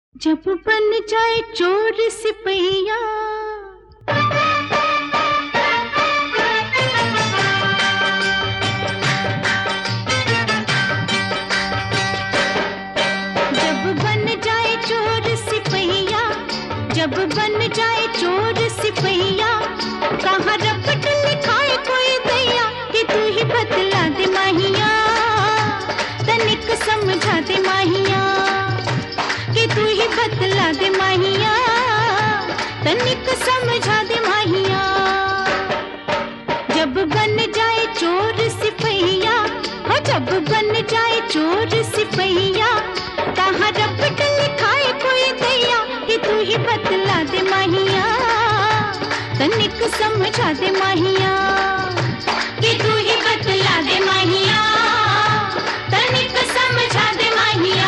जब बन जाए चोर सिपहिया, जब बन जाए चोर सिपहिया, जब बन जाए चोर सिपहिया, कहाँ रपट लिखाए कोई दैया कि तू ही बतला दे माहिया, तनिक समझा दे माहिया, कि तू ही बतला दे माहिया, तनिक समझा दे माहिया। जब बन जाए चोर सिपहिया, हो जब बन जाए चोर सिपहिया, कहाँ रपट लिखाए कोई दैया कि तू ही बतला दे माहिया, तनिक समझा दे माहिया, कि तू ही बतला दे माहिया, तनिक समझा दे माहिया।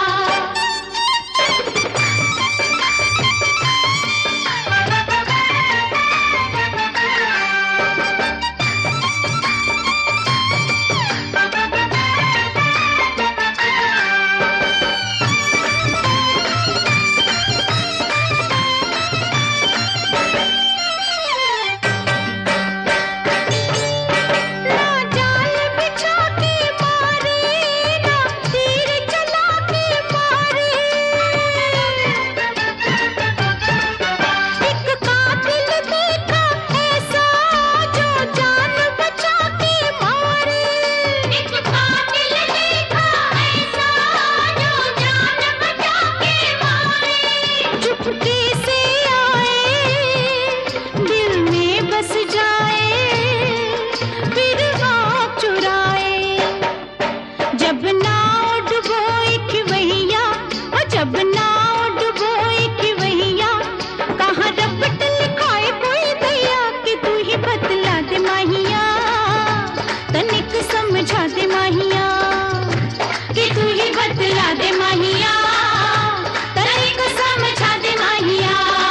जब नाव डुबोए खिवैया, जब नाव डुबोए खिवैया, कहाँ रपट लिखाए कोई दैया कि तू ही बतला दे माहिया, तनिक समझा दे माहिया, कि तू ही बतला दे माहिया, तनिक समझा दे माहिया।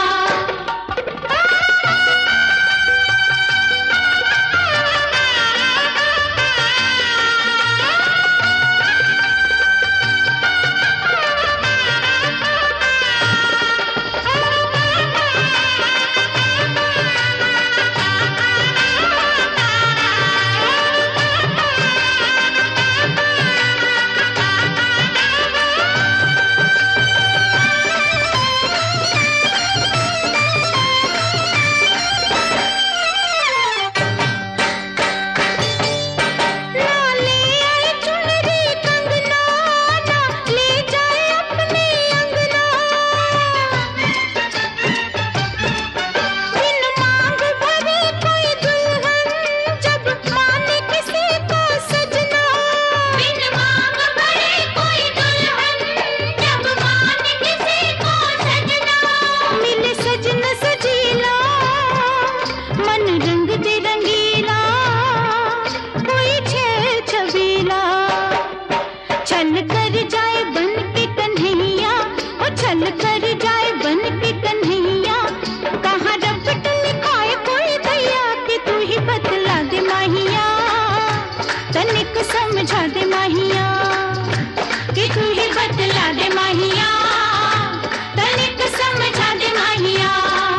छल कर जाए बन के कन्हैया, ओ छल कर जाए बन के कन्हैया, कहाँ रपट लिखाए कोई दैया कि तू ही बतला दे माहिया, तनिक समझा दे माहिया, कि तू ही बतला दे माहिया, तनिक समझा दे माहिया।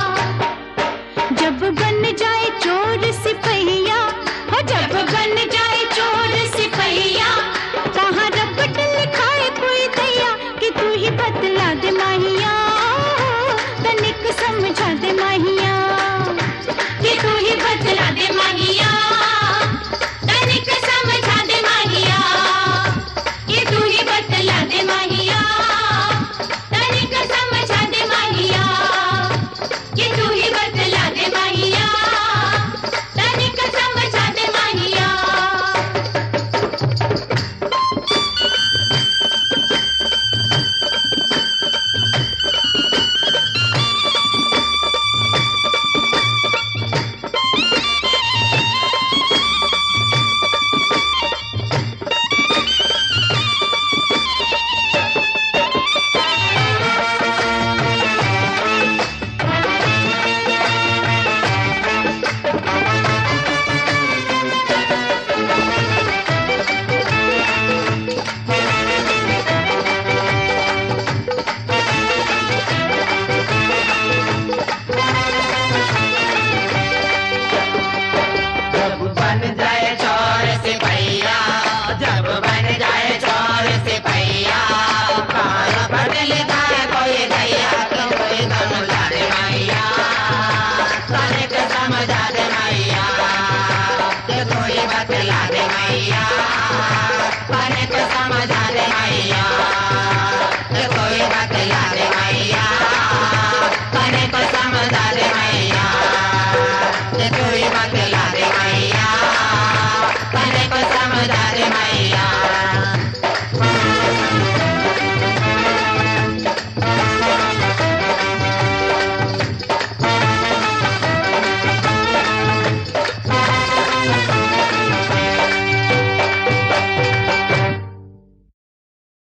जब बन जाए चोर सिपहिया, हो जब बन जाए चोर सिपहिया, कहाँ रपट लिखाए कोई दैया कि तू ही बतला दे माहिया, तनिक समझा दे माहिया, कि तू ही बतला दे माहिया।